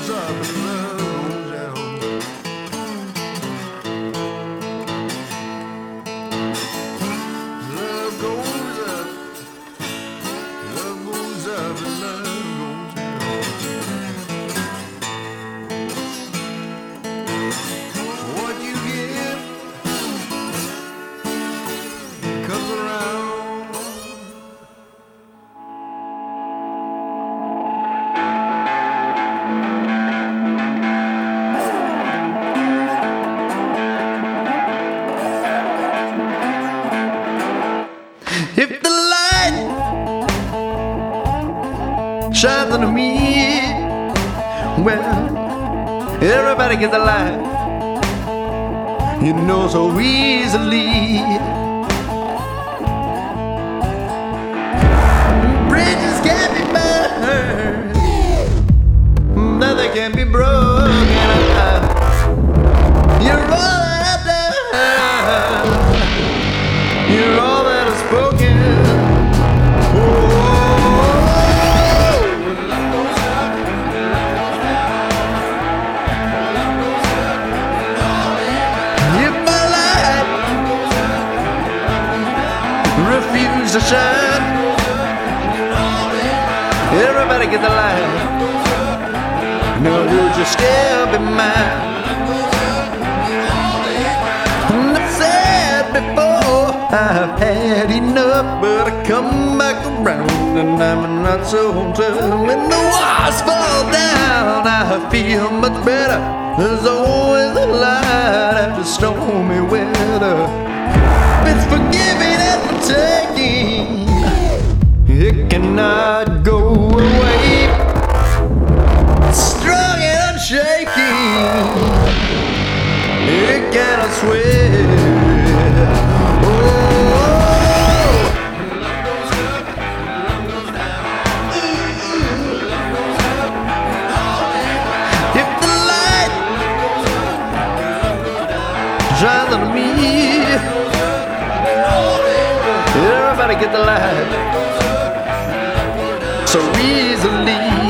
up and love goes down. Love goes up, love goes up and love goes down. What you give comes around. If the light shines on me, well, everybody gets a light, you know, so easily. Bridges can't be burned, nothing can be broken. You're all that I've done, you're all that I've spoken. If my light refuses to shine, everybody get the light. No, would you still be mine? And I said before, I've had enough, but I come back around, and I'm not so tough. When the walls fall down, I feel much better. There's always a light after stormy weather. It's forgiving and for taking, it cannot go away. Strong and unshaking, it cannot sway. Shines on me, everybody get the light so easily.